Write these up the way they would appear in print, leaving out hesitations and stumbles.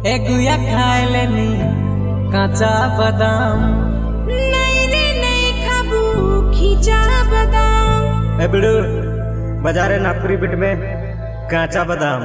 एगुया खाए लेनी काचा बादाम। नहीं रे नहीं खाबू खींचा बादाम। ए बिड़ू बाजारे नागपुरी बिट में काचा बादाम।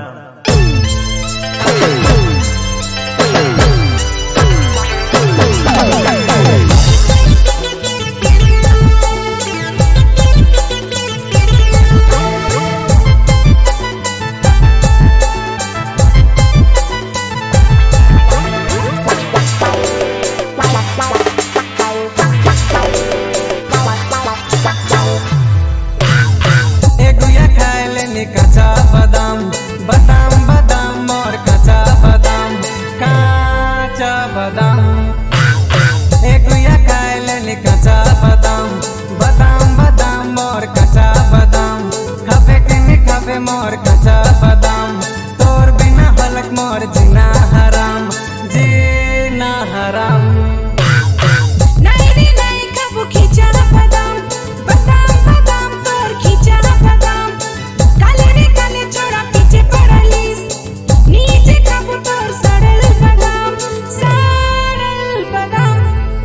काचा बादाम बादाम बादाम और काचा बादाम काचा बादाम। एगुया खाए लेनी काचा बादाम बादाम बादाम और काचा बादाम। खावे के नहीं खावे मोर काचा बादाम। तोर बिना हलक मोर जीना हराम जीना हराम। नहीं रे नहीं खाबू खींचा बादाम बादाम बादाम तोर खींचा बादाम। काले रे काले छोड़ा पीछे पड़ालीस नीचे खाबू तोर सड़ल बादाम सड़ल बादाम।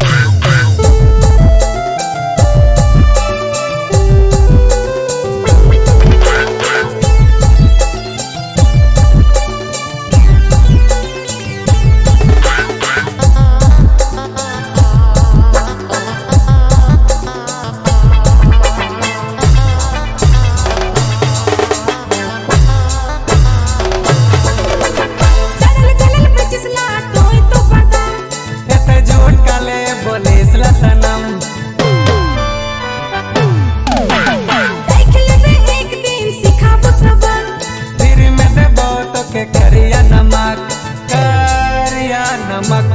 करिया नमक करिया नमक।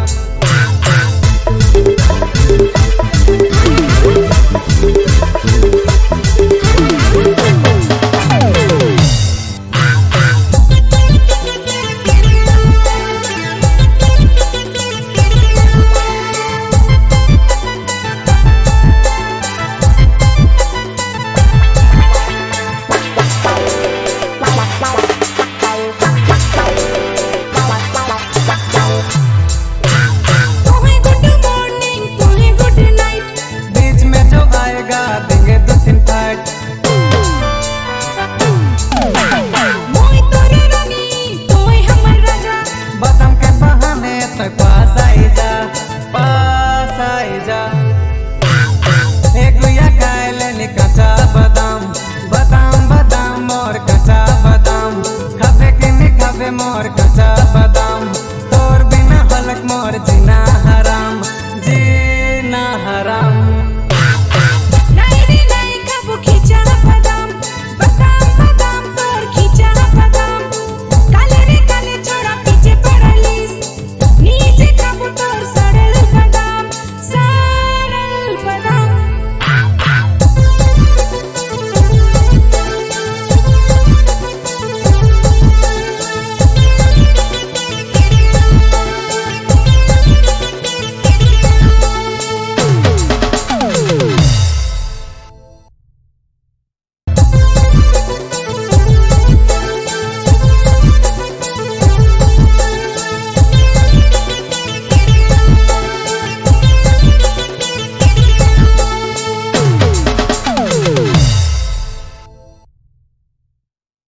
देंगे 2-3 फाइट। मोई तोरे रानी तोय हमर राजा। बादाम के बहाने तो पास आई जा पास आई जा।